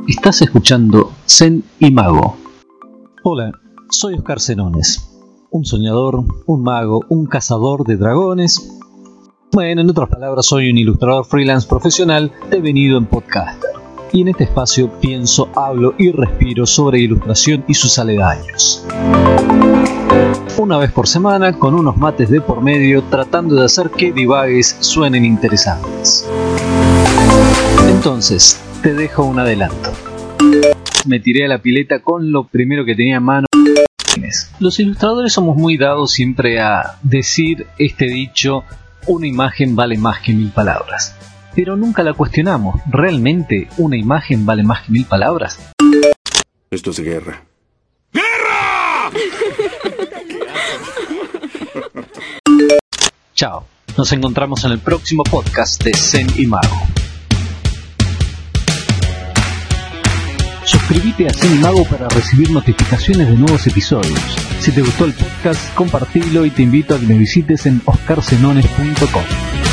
Estás escuchando Zen y Mago. Hola, soy Oscar Zenones, un soñador, un mago, un cazador de dragones. Bueno, en otras palabras, soy un ilustrador freelance profesional devenido en podcaster. Y en este espacio pienso, hablo y respiro sobre ilustración y sus aledaños. Una vez por semana, con unos mates de por medio, tratando de hacer que divagues suenen interesantes. Entonces, te dejo un adelanto. Me tiré a la pileta con lo primero que tenía en mano. Los ilustradores somos muy dados siempre a decir este dicho: una imagen vale más que 1000 palabras. Pero nunca la cuestionamos. ¿Realmente una imagen vale más que 1000 palabras? Esto es guerra. Chao. Nos encontramos en el próximo podcast de Zen y Mago. Suscríbete a Zen y Mago para recibir notificaciones de nuevos episodios. Si te gustó el podcast, compartilo y te invito a que me visites en oscarzenones.com.